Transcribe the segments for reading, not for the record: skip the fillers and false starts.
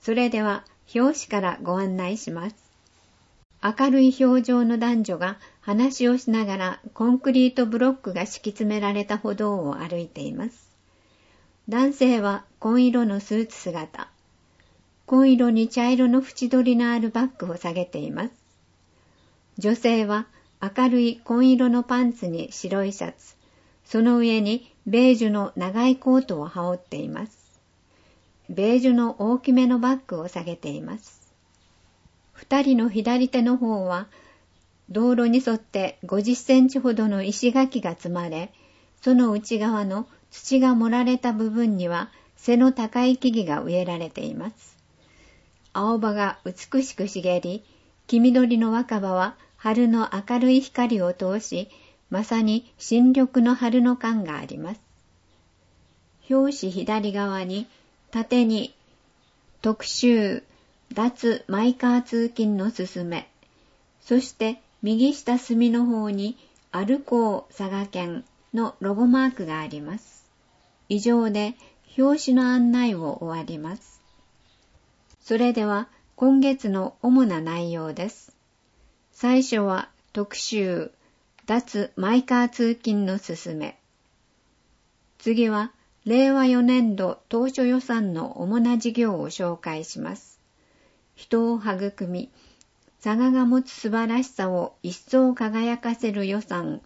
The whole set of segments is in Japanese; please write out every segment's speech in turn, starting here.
それでは表紙からご案内します。明るい表情の男女が話をしながらコンクリートブロックが敷き詰められた歩道を歩いています。男性は紺色のスーツ姿。紺色に茶色の縁取りのあるバッグを下げています。女性は明るい紺色のパンツに白いシャツ、その上にベージュの長いコートを羽織っています。ベージュの大きめのバッグを下げています。二人の左手の方は道路に沿って50センチほどの石垣が積まれ、その内側の土が盛られた部分には背の高い木々が植えられています。青葉が美しく茂り、黄緑の若葉は春の明るい光を通し、まさに新緑の春の感があります。表紙左側に縦に特集脱マイカー通勤のすすめ、そして右下隅の方に歩こう佐賀県のロゴマークがあります。以上で表紙の案内を終わります。それでは今月の主な内容です。最初は特集脱マイカー通勤のすすめ。次は令和4年度当初予算の主な事業を紹介します。人を育み、佐賀が持つ素晴らしさを一層輝かせる予算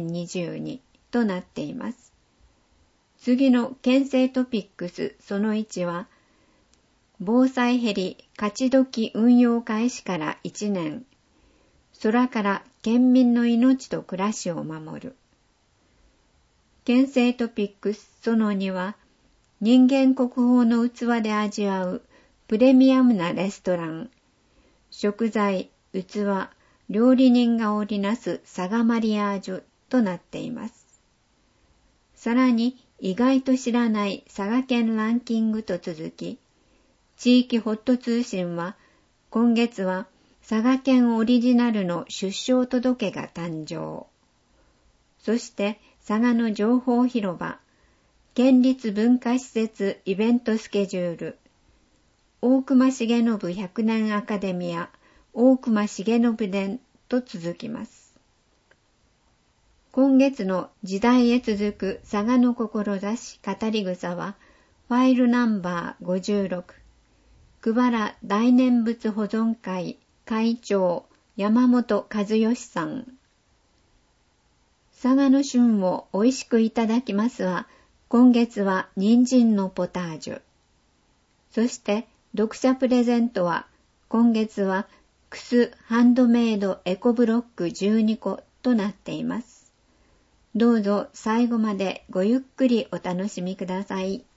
2022となっています。次の県政トピックスその1は、防災ヘリ勝ち時運用開始から1年、空から県民の命と暮らしを守る。県政トピックスその2は、人間国宝の器で味わうプレミアムなレストラン、食材、器、料理人が織りなす佐賀マリアージュとなっています。さらに意外と知らない佐賀県ランキングと続き、地域ホット通信は今月は佐賀県オリジナルの出生届が誕生。そして佐賀の情報広場、県立文化施設イベントスケジュール、大隈重信100年アカデミア、大隈重信伝と続きます。今月の時代へ続く佐賀の志語り草は、ファイルナンバー56、久原大念仏保存会会長山本和義さん。佐賀の旬を美味しくいただきますは、今月は人参のポタージュ。そして読者プレゼントは、今月はクスハンドメイドエコブロック12個となっています。どうぞ最後までごゆっくりお楽しみください。